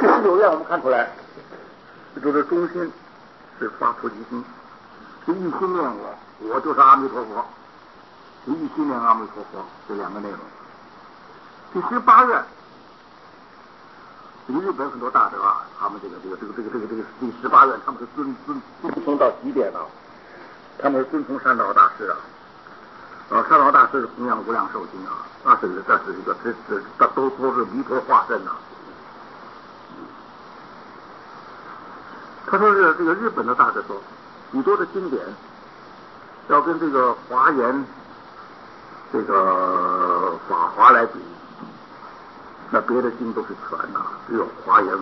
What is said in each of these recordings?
第19愿我们看出来，就是中心是发菩提心，是一心念我就是阿弥陀佛，是一心念阿弥陀佛，这两个内容。第18愿，日本很多大德啊，他们这个第18愿，他们是遵从到极点了，他们是遵从善导大师啊。善导大师是弘扬无量寿经啊，这是一个都是弥陀化身呐。他说是这个日本的大德说，许多的经典要跟这个华严、这个法华来比，那别的经都是全呐，只有华严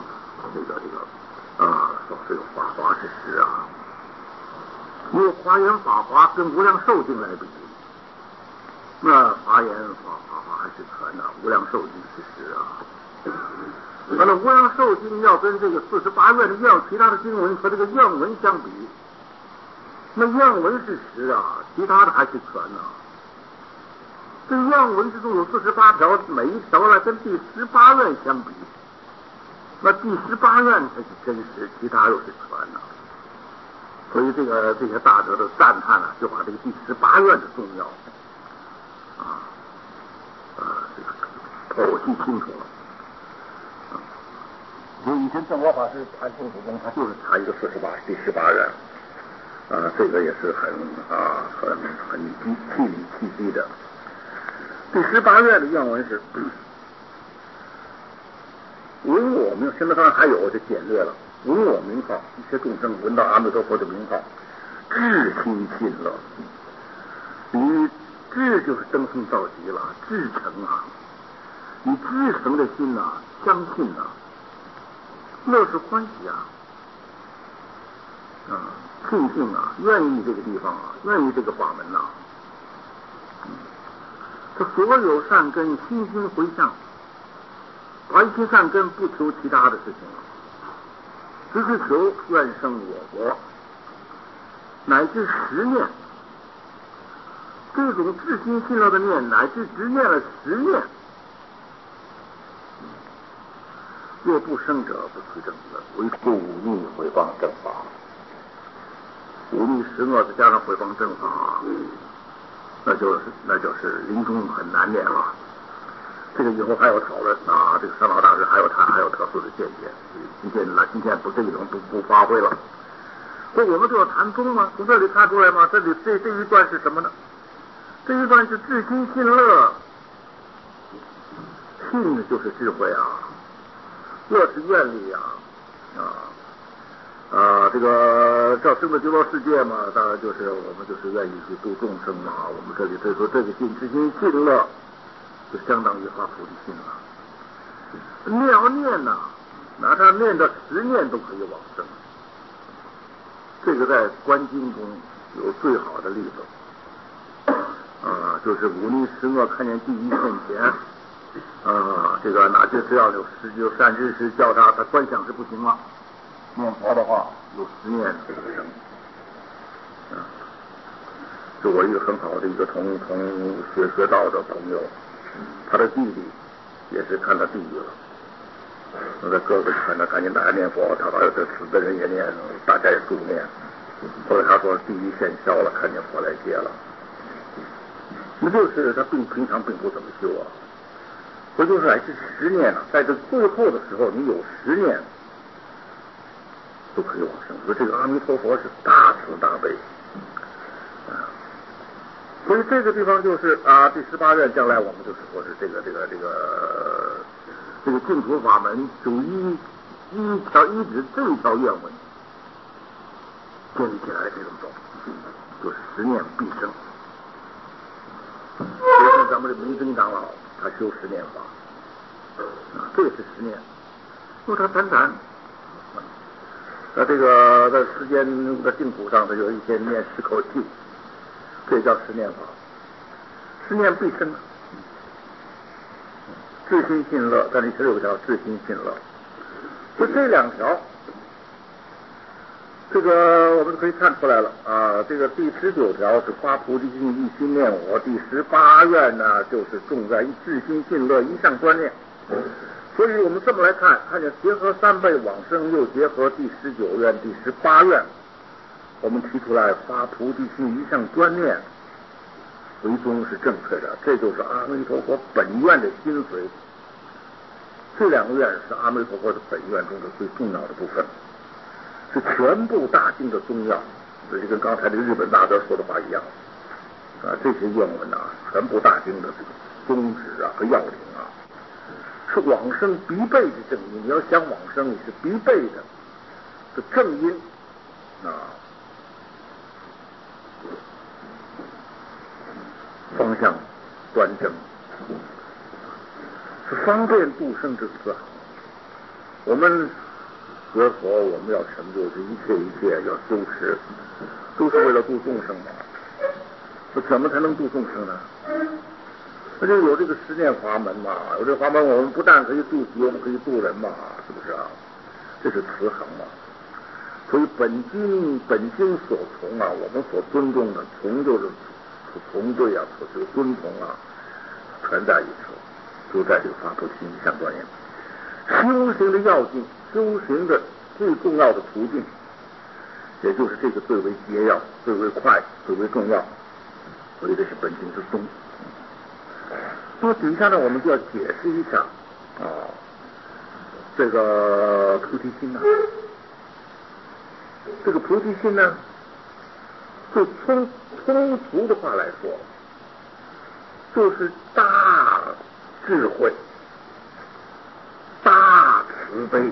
说这个法华是实啊。因为华严法华跟无量寿经来比，那华严法华还是全呐，无量寿经是实啊。完了，无量寿经要跟这个48愿的其他的经文和这个愿文相比，那愿文是实啊，其他的还是全啊。这愿文之中有48条，每一条呢跟第18愿相比，那第18愿才是真实，其他又是全啊。所以这些大德的赞叹啊，就把这个第18愿的重要剖析清楚了。所以以前正果法师谈清楚中，他就是谈一个第18愿这个也是很气理气机的。第18愿的愿文是闻我名，现在当然还有就简略了。闻我名号，一切众生闻到阿弥陀佛的名号，至心信乐。你至就是登峰造极了，至诚啊，你至诚的心啊，相信啊，乐是欢喜啊，庆幸啊，愿意这个地方啊，愿意这个法门呐。这所有善根心心回向，把一切善根不求其他的事情了，只是求愿生我国，乃至10念。这种至心信乐的念，乃至只念了10念，若不生者，不取正觉，为不忤逆毁谤正法。忤逆10恶再加上毁谤正法，那就是临终很难念了。这个以后还有讨论啊，这个三老大师还有特殊的见解。今天不这一种不发挥了。所以我们就要谈宗嘛，从这里看出来吗？这一段是什么呢？这一段是至心信乐，信就是智慧啊，乐是愿力啊。这个叫生的极乐世界嘛，当然就是我们就是愿意去度众生嘛。我们这里所以说这个至心信乐，就相当于发菩提心了。念呐，哪怕念到10念都可以往生。这个在观经中有最好的例子。就是忤逆10恶，看见第一现前，这个哪些只要有善知识叫他观想是不行了，念佛的话有10念这个生。是我一个很好的一个同学道的朋友，他的弟弟也是看到地狱了，我的哥哥看他赶紧大家念佛，他把这死的人也念，大家也助念。后来他说地狱现消了，看见佛来接了。那就是他平常并不怎么修啊，所以就是乃至10念在这最后的时候，你有10念都可以往生。所以这个阿弥陀佛是大慈大悲所以这个地方就是第18愿，将来我们就是说是这个净土法门就一指这一条愿文建立起来这种走，就是10念必生。所以咱们的明真长老他修10念法这也是10念，因为他谈这个在世间的净土上，他有一些念10口气，这叫10念法，10念必生。至心信乐，但是16条至心信乐，就这2条，这个我们可以看出来了这个第19条是发菩提心一心念我，第18愿呢就是重在至心信乐一向专念。 所以我们这么来看，看见结合三倍往生，又结合第19愿、第18愿，我们提出来发菩提心一向专念为宗是正确的，这就是阿弥陀佛本愿的精髓。这2个愿是阿弥陀佛的本愿中的最重要的部分，是全部大经的宗要。这就跟刚才这个日本大德说的话一样啊，这些愿文啊，全部大经的这个宗旨啊和要领啊，是往生必备的正因。你要想往生，你是必备的正因啊，方向端正，是方便度生之思。我们学佛，我们要成就这一切要修持，都是为了度众生嘛。那怎么才能度众生呢？那就有这个十念法门嘛，有这个法门，我们不但可以度己，我们可以度人嘛，是不是啊？这是慈航嘛。所以本经所从啊，我们所尊重的从就是从对啊，这个尊崇啊，全在一处，就在这个发菩提心相关念。修行的要径，修行的最重要的途径，也就是这个最为节要、最为快、最为重要，所以这是本经之宗。那么底下呢，我们就要解释一下啊，这个菩提心呢，这个菩提心呢，就通俗的话来说，就是大智慧、大慈悲、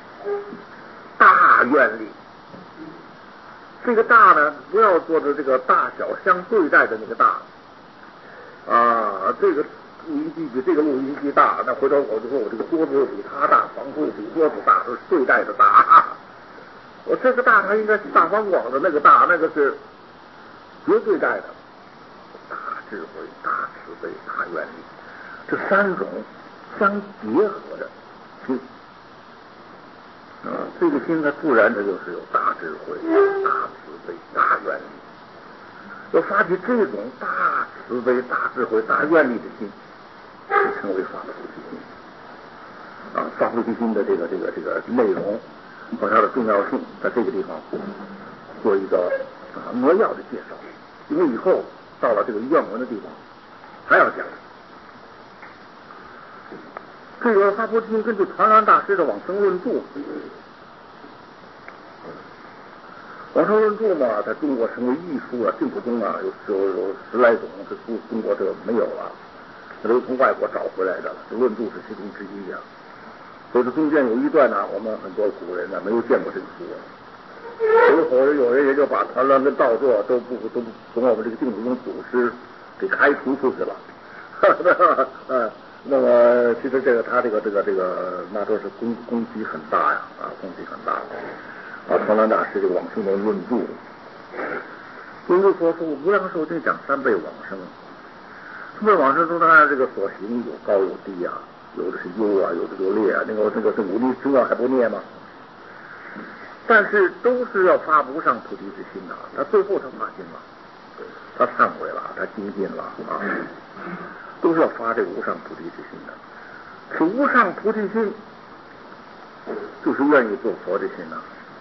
大愿力。这个大呢，不要做的这个大小相对待的那个大啊，这个录音机比这个录音机大，那回头我就说我这个桌子比它大，房子比桌子大，是对待的大。我这个大，它应该是大方广的那个大，那个是绝对待的。大智慧、大慈悲、大愿力，这3种相结合的心啊，这个心它自然它就是有大智慧、大慈悲、大愿力。要发起这种大慈悲、大智慧、大愿力的心，就称为发菩提心啊。发菩提心的这个内容和它的重要性，在这个地方做一个扼要的介绍，因为以后到了这个愿文的地方还要讲。这个发菩提心根据传染大师的往生论著，往生论著嘛，在中国成为艺术啊，净土宗啊，有10来种，这中国这个没有了，这都从外国找回来的了。这论著是其中之一呀。所以这中间有一段呢，我们很多古人呢没有见过这个书，有人也就把传乱跟道作都从我们这个净土宗祖师给开除出去了。那么其实他这个那都是功绩很大呀，功绩很大啊。传乱大师这个往生的论著说无量寿经讲3辈往生，3辈往生中当然这个所行有高有低啊，有的是优啊，有的就劣啊，那个五力中药还不灭吗？但是都是要发无上菩提之心的，他最后他发心了，他忏悔了，他精进了啊，都是要发这个无上菩提之心的。此无上菩提心，就是愿意做佛的心呐，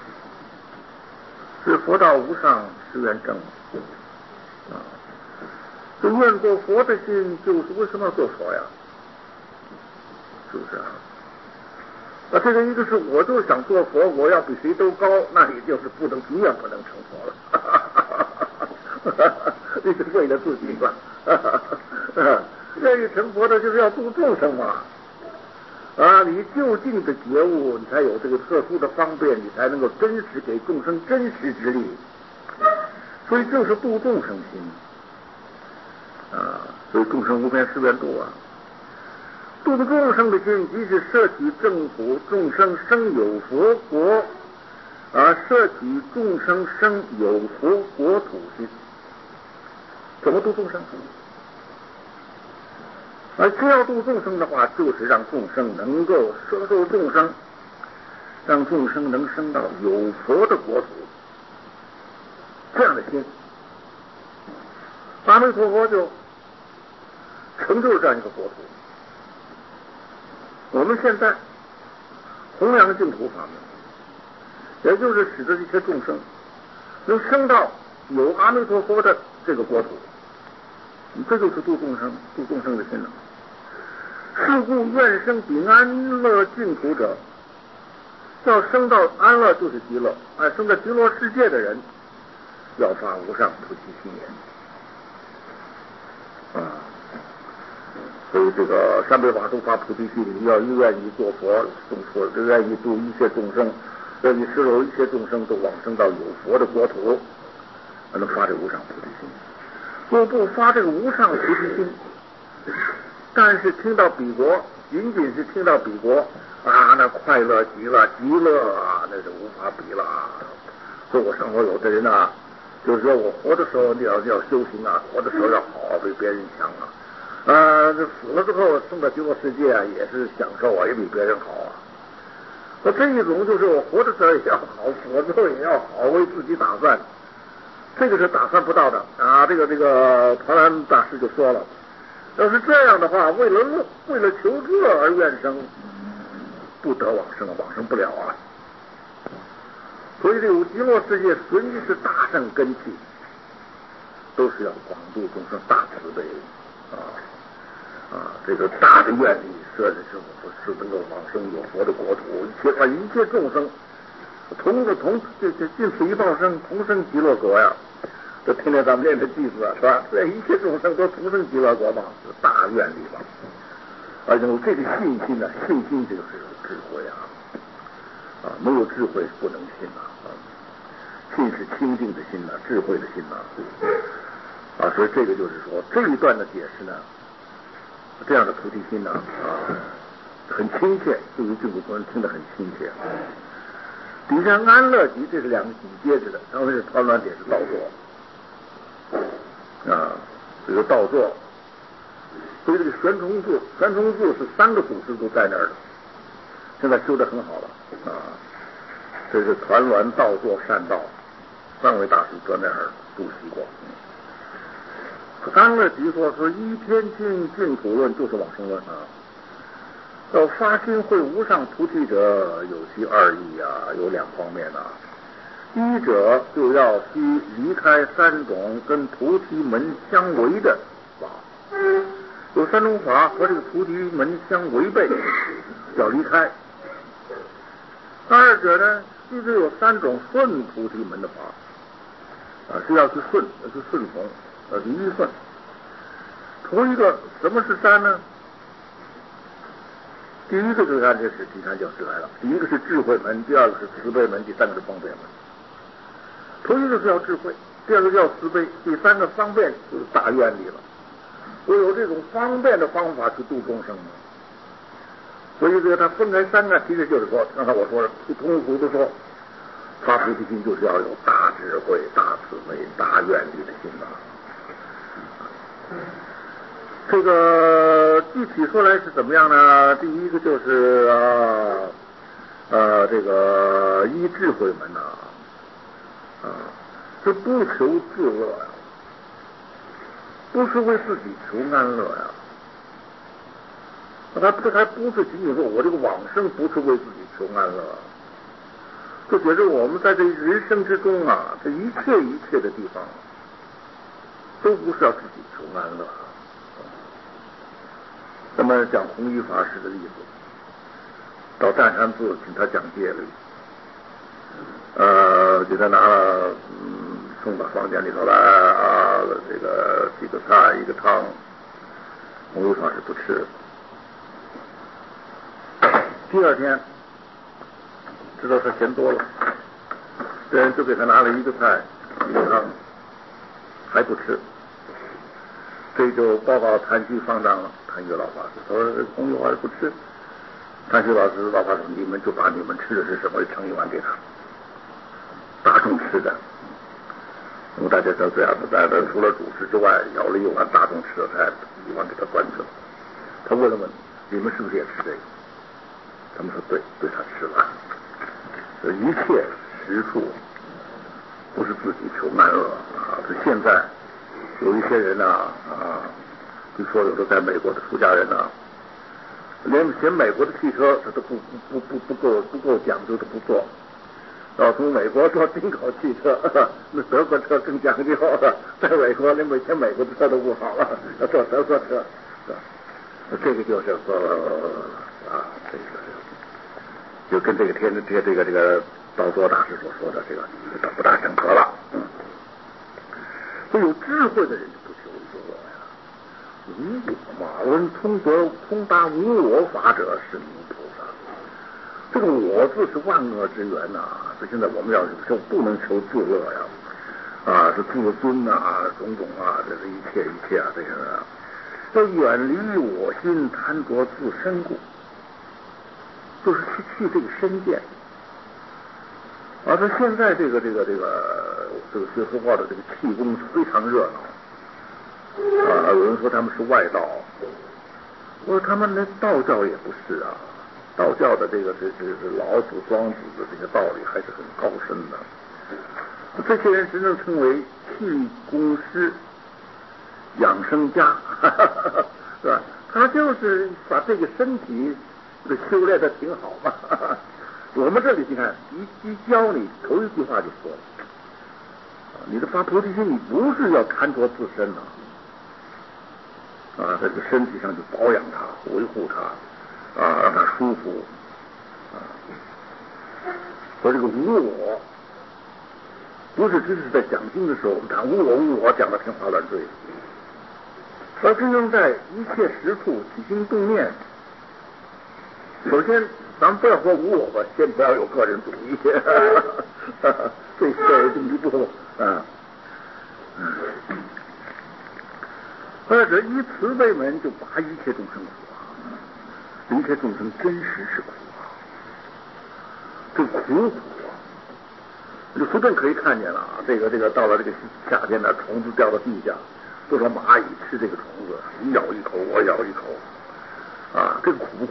是佛道无上誓愿正啊。这愿做佛的心，就是为什么要做佛呀？是不是啊？这个一个是我就想做佛，我要比谁都高，那你就是永远不能成佛了。你是为了自己吧？愿意成佛的就是要度众生嘛。你就近的觉悟，你才有这个特殊的方便，你才能够真实给众生真实之力。所以就是度众生心所以众生无边誓愿度啊。度众生的心，即是摄取正土，众生生有佛国摄取众生生有佛国土心。怎么度众生？只要度众生的话，就是让众生能够摄受众生，让众生能升到有佛的国土，这样的心，阿弥陀佛就成就这样一个国土。 我们现在弘扬净土法门，也就是使得这些众生能升到有阿弥陀佛的这个国土，这就是度众生的心了。是故愿生彼安乐净土者，要升到安乐就是极乐，升到极乐世界的人，要发无上菩提心也。所以这个三辈法中发菩提心，要愿意做佛，愿意度一切众生，愿意使有一切众生都往生到有佛的国土，能发这无上菩提心。若不发这个无上菩提心，但是听到彼国，仅仅是听到彼国那快乐极了，极乐啊，那是无法比了。所以我上头有的人就是说我活的时候要修行活的时候要好，比别人强这死了之后升到极乐世界也是享受也比别人好那这一种就是我活的时候也要好，死了之后也要好，为自己打算，这个是打算不到的这个唐兰大师就说了，要是这样的话，为了求乐而愿生，不得往生不了所以这个极乐世界随是大圣根器，都是要广度众生，大慈悲这个大的愿力是能够往生有佛的国土，一切众生尽此一报生，同生极乐国这天天咱们念的句子是吧？这一切众生都同生极乐国嘛，是大愿力嘛。而且有这个信心信心就是有智慧没有智慧不能信信是清净的心智慧的心所以这个就是说这一段的解释这样的菩提心很亲切，对于净土宗人听得很亲切。底下安乐集这是两个紧接着的，上面是团栾点是倒座这个倒座，所以这个玄重柱是3个祖师都在那儿的，现在修得很好了这是团栾倒座善道3位大师搁那儿主席过。安乐集说依天经净土论就是往生论要发心会无上菩提者，有其2义有2方面一者就要须离开3种跟菩提门相违的法，有3种法和这个菩提门相违背，要离开。二者呢，就是有3种顺菩提门的法是要去顺从离顺。头一个什么是3呢？第一个就是按这是第3教师来了，第一个是智慧门，第二个是慈悲门，第3个是方便门。头一个是要智慧，第二个叫慈悲，第3个方便就是大愿力了。我有这种方便的方法去度众生所以这个他分开3个，其实就是说，刚才我说通俗的说，发菩提心就是要有大智慧、大慈悲、大愿力的心这个具体说来是怎么样呢？第一个就是这个依智慧门是不求自乐不是为自己求安乐他还不是仅仅说我这个往生不是为自己求安乐，就觉得我们在这人生之中这一切的地方都不是要自己求安乐。那么讲弘一法师的例子，到湛山寺请他讲戒律，给他拿了送到房间里头来这个几个菜一个汤，弘一法师不吃。第2天知道他嫌多了，这人就给他拿了一个菜一个汤，还不吃。这就报告谭旭方丈了。谭旭老法师说弘一法师不吃。谭旭老法师你们就把你们吃的是什么盛一碗给他，大众吃的。那么大家都这样子在除了主食之外，舀了一碗大众吃的菜，一碗给他端去了。他问了问你们是不是也吃这个？他们说对他吃了。这一切实处不是自己求安乐这现在有一些人据说有的在美国的出家人连选美国的汽车它都不够讲究，都不做。要从美国做进口汽车，那德国车更讲究了。在美国连选美国的车都不好了，要做德国车。这个就是说这个就跟这个道作大师所说的这个不大整合了。所以有智慧的人就不求无我呀，无我嘛，论通达无我法者是名菩萨。这个我字是万恶之源呐，所以现在我们要求不能求自乐呀，是自尊啊，种种啊，这是一切啊，这些要远离我心，贪着自身故，就是去这个身见。他现在这个学佛教的这个气功非常热闹，有人说他们是外道，我说他们连道教也不是啊，道教的这老子、庄子的这些道理还是很高深的。这些人只能称为气功师、养生家，是吧？他就是把这个身体修炼的挺好嘛。我们这里你看，一教你头一句话就说了，你的发菩提心，你不是要贪着自身在这身体上去保养它、维护它，让它舒服，说这个无我，不是只是在讲经的时候，我们谈无我讲的天花乱坠，而真正在一切实处起心动念。首先，咱们不要说无我吧，先不要有个人主义，这是第一步或者以慈悲门就拔一切众生苦一切众生真实是苦这苦就随便可以看见了这个到了这个夏天的虫子掉到地下，多少蚂蚁吃这个虫子，你咬一口我咬一口这个苦不苦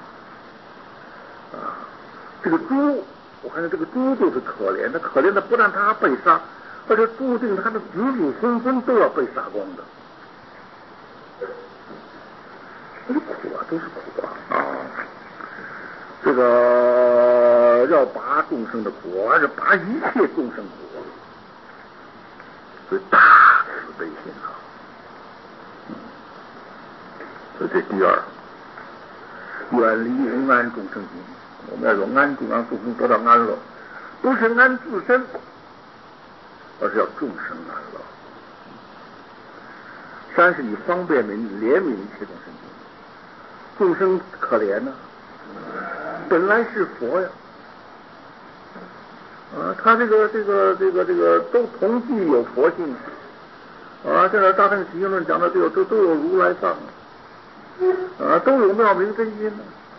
这个猪，我看见这个猪就是可怜的，可怜的不但它被杀，而且注定它的子子孙孙都要被杀光的。这个苦都是苦这个要拔众生的苦，而且拔一切众生苦所以大慈悲心所以这第二，远离无安众生心。我们要有安住，让众生得到安乐，不是安自身，而是要众生安乐。三是以方便悯怜悯一切众生心，众生可怜本来是佛呀，他这个都同具有佛性这个大乘起信论讲的都有如来藏都有妙明真心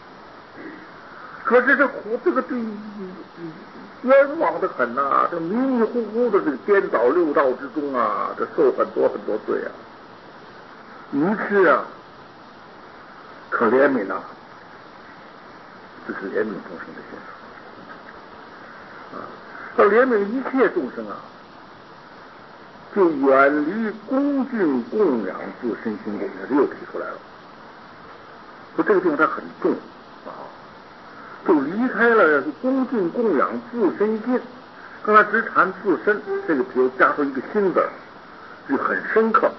可是这苦这个冤枉的很这迷迷糊糊的这个颠倒六道之中这受很多罪愚痴可怜悯这是怜悯众生的心要怜悯一切众生就远离恭敬供养自身心功，这又提出来了。说这个地方它很重就离开了恭敬供养自身心，刚才只谈自身，这个就加上一个心字，就很深刻。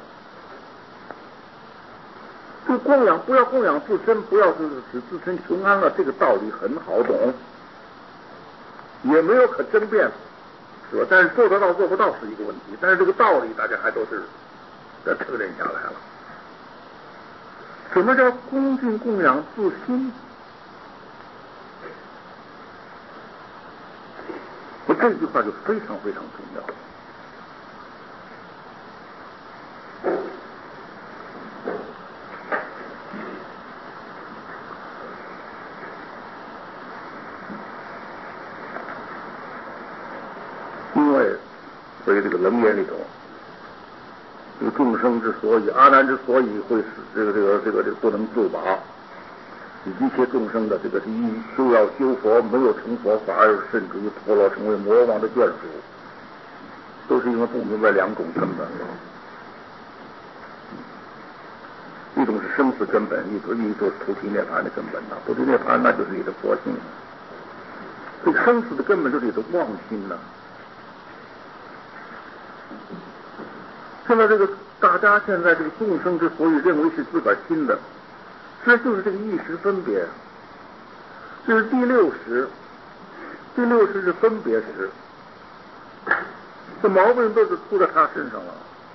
就供养不要供养自身，不要使自身穷安了，这个道理很好懂，也没有可争辩，是吧？但是做得到做不到是一个问题，但是这个道理大家还都是承认下来了。什么叫恭敬供养自心？这句话就非常非常重要。因为所以这个楞严里头，这个众生之所以阿难之所以会使这个不能自拔，一切众生的这个修要修佛，没有成佛法，而甚至于陀罗成为魔王的眷属，都是因为不明白两种根本。一种是生死根本，一做菩提涅槃的根本呐。菩提涅槃那就是你的佛性，这个生死的根本就是你的妄心呐。现在这个大家现在这个众生之所以认为是自个儿心的，这就是这个意识分别。这是第六识，第六识是分别识，这毛病都是出在他身上了。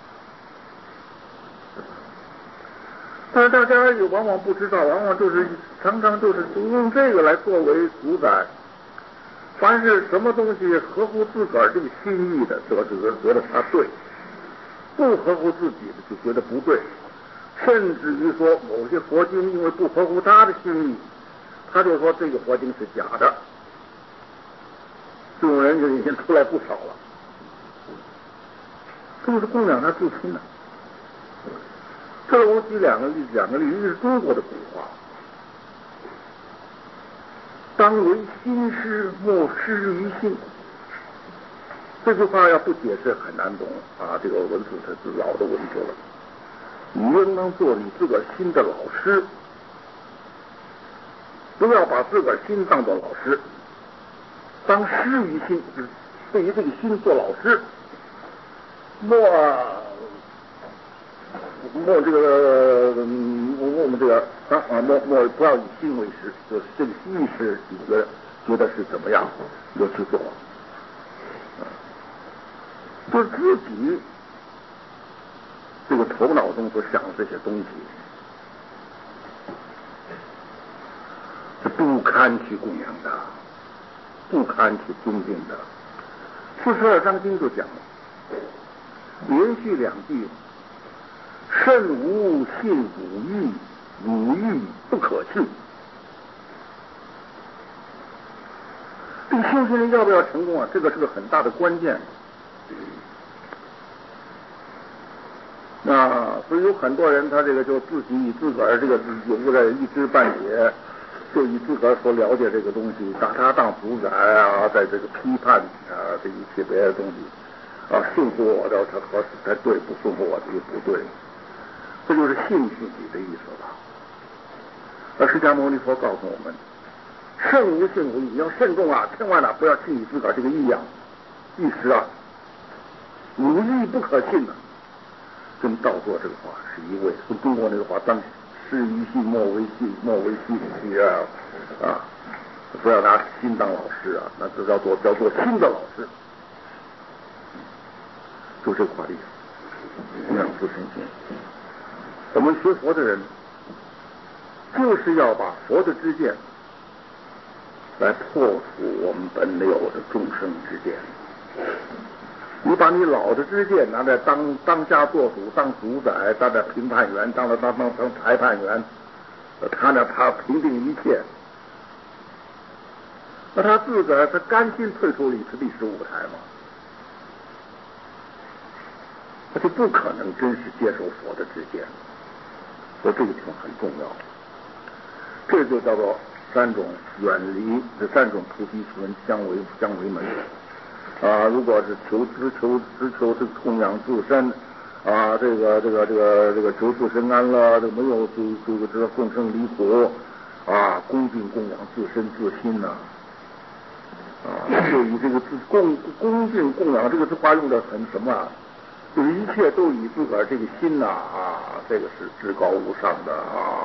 但是大家也往往不知道，往往就是常常就是用这个来作为主宰。凡是什么东西合乎自个儿这个心意的，觉得它对；不合乎自己的就觉得不对。甚至于说某些佛经因为不合乎他的心意，他就说这个佛经是假的。这种人就已经出来不少了。这就是供养他自心呢。这我举两个例子，一个是中国的古话，当为心师，莫失于心。这句话要不解释很难懂啊，这个文字它是老的文字了。你应当做你自个儿心的老师，不要把自个儿心当作老师，当师于心，对于这个心做老师，莫这个我们这个莫不要以心为师，就是这个意识你觉得是怎么样就去做，就是自己这个头脑中所想的这些东西是不堪去供养的，不堪去尊敬的。42章经就讲了，连续两句，甚无信汝欲，汝欲不可信。这个修行人要不要成功啊？这个是个很大的关键。所以有很多人他这个就自己以自个儿这个有在一知半解，就以自个儿所了解这个东西，把它当主宰啊，在这个批判啊这一切别的东西啊，顺服我的他合适才对，不顺服我的就不对，这就是信自己的意思了。而释迦牟尼佛告诉我们，慎无信无义，你要慎重啊，千万不要信你自个儿这个意识啊，无义不可信啊。跟道作这个话是一味，跟中国那个话，当失于信，莫为信，莫为信啊，不要拿心当老师啊，那就叫做心的老师，就这个话的意思。供养自身心，我们学佛的人就是要把佛的知见来破除我们本有的众生之见。你把你老的知见拿来当家做主，当主宰，当评判员，当裁判员，他评定一切，那他自个儿他甘心退出历史舞台吗？他就不可能真实接受佛的知见，所以这个地方很重要。这就叫做三种远离，这三种菩提门相违门。如果是只求这个供养自身这个求自身安乐，这没有这个众生离苦恭敬供养自身自心呢就以这个恭敬供养这个话用的很什么就是一切都以自个儿这个心这个是至高无上的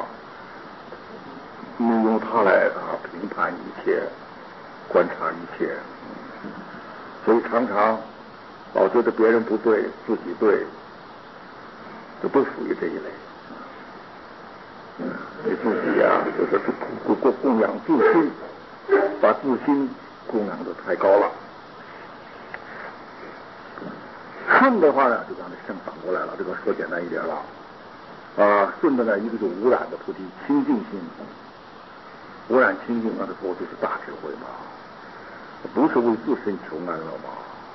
用它来评判一切，观察一切。所以常常老觉得别人不对，自己对，这都属于这一类。你自己就是供养自心，把自心供养的太高了。顺的话呢，就刚才正反过来了，这个说简单一点了。顺的呢，一个就无染的菩提清净心，无染清净，那个时候就是大智慧嘛。不是为自身求安乐吗？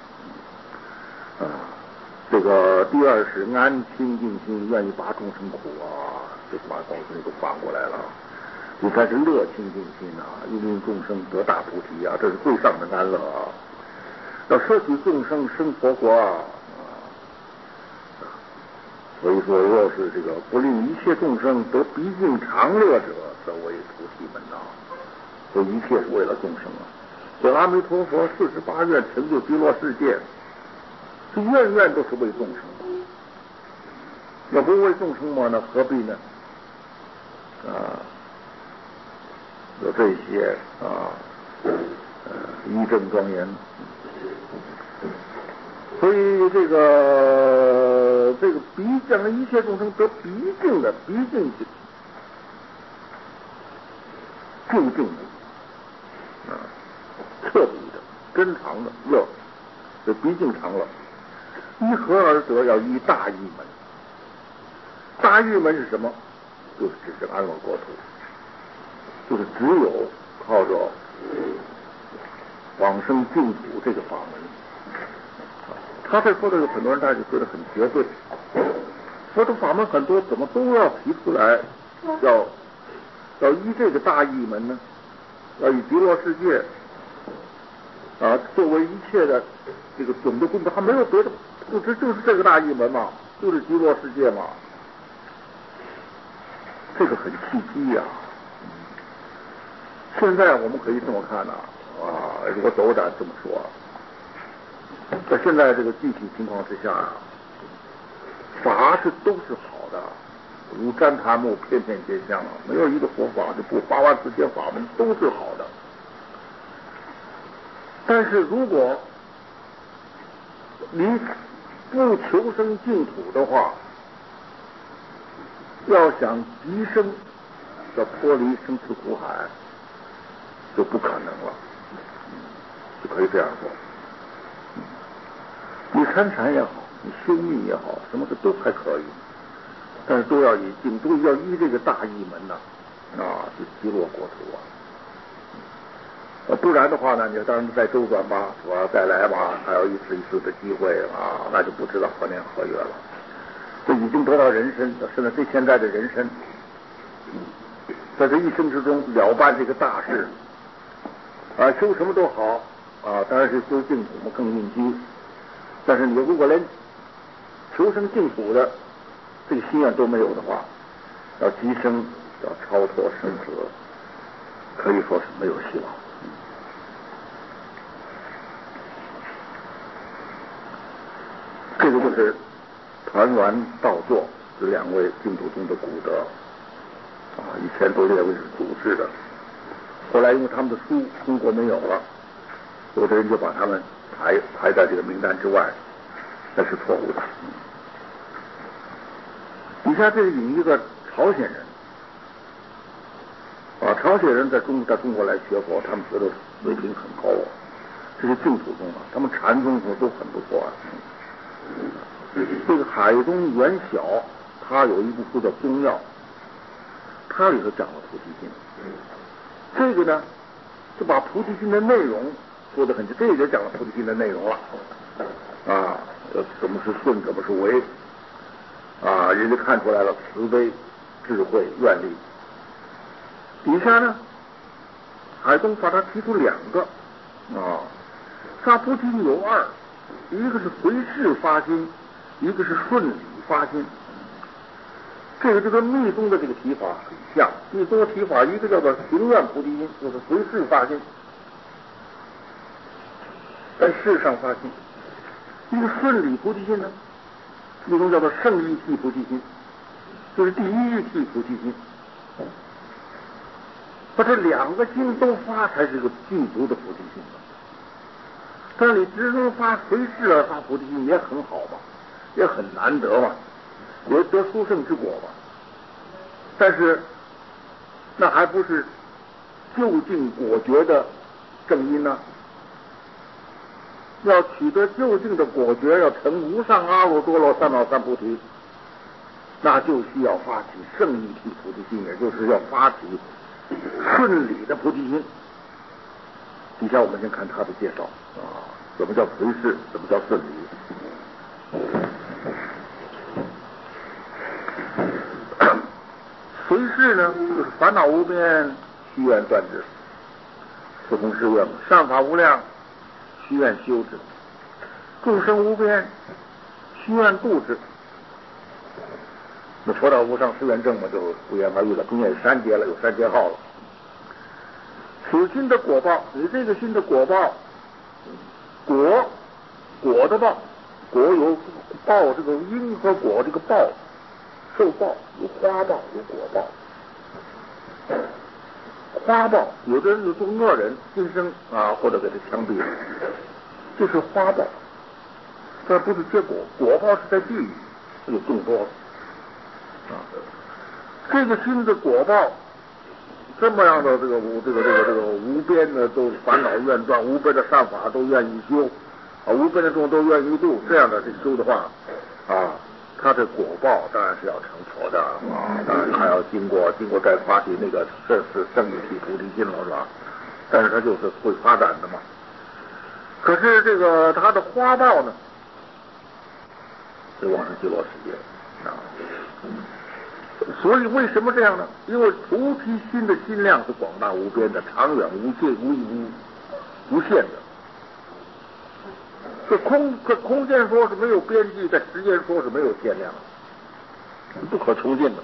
这个第二是安清净心，愿意拔众生苦这话到这都反过来了。第三是乐清净心应令众生得大菩提这是最上的安乐要摄取众生生佛国所以说，若是这个不令一切众生得毕竟常乐者，则为菩提门呐。这一切是为了众生啊。这阿弥陀佛48愿成就极乐世界，这愿愿都是为众生。要不为众生嘛，那何必呢？有这些义正庄严。所以这个让一切众生得毕竟的究竟的彻底的真常的乐，这毕竟常乐，依何而得？要依大义门。大义门是什么？就是指这安乐国土，就是只有靠着往生净土这个法门。他这说的有很多人大家就觉得很绝对，说这法门很多，怎么都要提出来，要依这个大义门呢？要以极乐世界作为一切的这个总的根本，还没有别的，就是这个大义门嘛，就是极乐世界嘛。这个很契机呀。现在我们可以这么看如果斗胆这么说，在现在这个具体情况之下法都是好的，如毡檀木，片片皆香没有一个佛法就不8万4千法门都是好的。但是如果你不求生净土的话，要想极生，要脱离生死苦海，就不可能了。就可以这样说，你参禅也好，你修密也好，什么的都还可以，但是都要依这个大义门呐，就极乐国土不然的话呢，你当然再周转吧，我再来吧，还有一次一次的机会那就不知道何年何月了。这已经得到人身，甚至现在的人身，在这一生之中了办这个大事修什么都好当然是修净土嘛更应机。但是你如果连求生净土的这个心愿都没有的话，要极生，要超脱生死，可以说是没有希望。这个就是团圆道作这2位净土宗的古德以前都列为是祖师的，后来因为他们的书中国没有了，有的人就把他们排在这个名单之外，那是错误的。底下这里引一个朝鲜人朝鲜人在中国来学佛，他们学的水平很高这些净土宗他们禅宗都很不错这个海东元晓，他有一部书叫《宗要》，他里头讲了菩提心。这个呢，就把菩提心的内容说得很清，这也讲了菩提心的内容了什么是顺，什么是违人家看出来了，慈悲、智慧、愿力。底下呢，海东把他提出2个发菩提心有2，一个是随事发心，一个是顺理发心。这个就跟密宗的这个提法很像。密宗的提法，一个叫做行愿菩提心，就是随事发心，在事上发心；一个顺理菩提心呢，密宗叫做圣义谛菩提心，就是第一义谛菩提心。把这2个心都发，才是个具足的菩提心。但是你只能发随事而发菩提心也很好嘛，也很难得嘛，也得殊胜之果嘛。但是那还不是究竟果决的正因呢？要取得究竟的果决，要成无上阿耨多罗三藐三菩提，那就需要发起圣义谛菩提心，也就是要发起顺理的菩提心。底下我们先看他的介绍什么叫随事，什么叫顺理。随事呢，就是烦恼无边，虚愿断之，四弘誓愿；善法无量，虚愿修之；众生无边，虚愿度之。 那佛道无上誓愿证嘛，就不言而喻了。中间有3节了，有3节号了。此心的果报，你这个心的果报，果的报，果有报，这个因和果这个报，受报有花报，有果报。花报，有的人就做恶人，今生或者给他枪毙了，这是花报，这不是结果。果报是在地狱，有更多了。这个心的果报，这么样的这个无边的都烦恼愿断，无边的善法都愿意修，无边的众都愿意度，这样的修的话，他的果报当然是要成佛的当然还要经过再发起那个生一体菩提心了，是吧？但是他就是会发展的嘛。可是这个他的花报呢，是往生极乐世界所以为什么这样呢？因为菩提心的心量是广大无边的，长远无限的。这空间说是没有边际，在时间说是没有限量，不可穷尽的。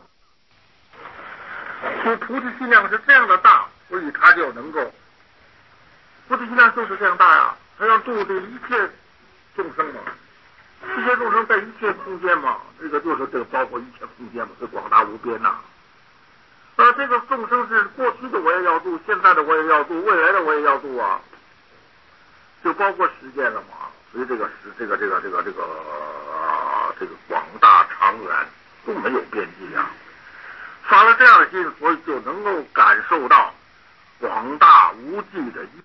所以菩提心量是这样的大，所以他就能够，菩提心量就是这样大呀，他要度这一切众生嘛，一切众生在一切空间嘛，这个包括一切空间嘛，是广大无边呐。这个众生是过去的我也要度，现在的我也要度，未来的我也要度啊。就包括时间了嘛，所以这个广大长远都没有边际啊。发了这样的心，所以就能够感受到广大无际的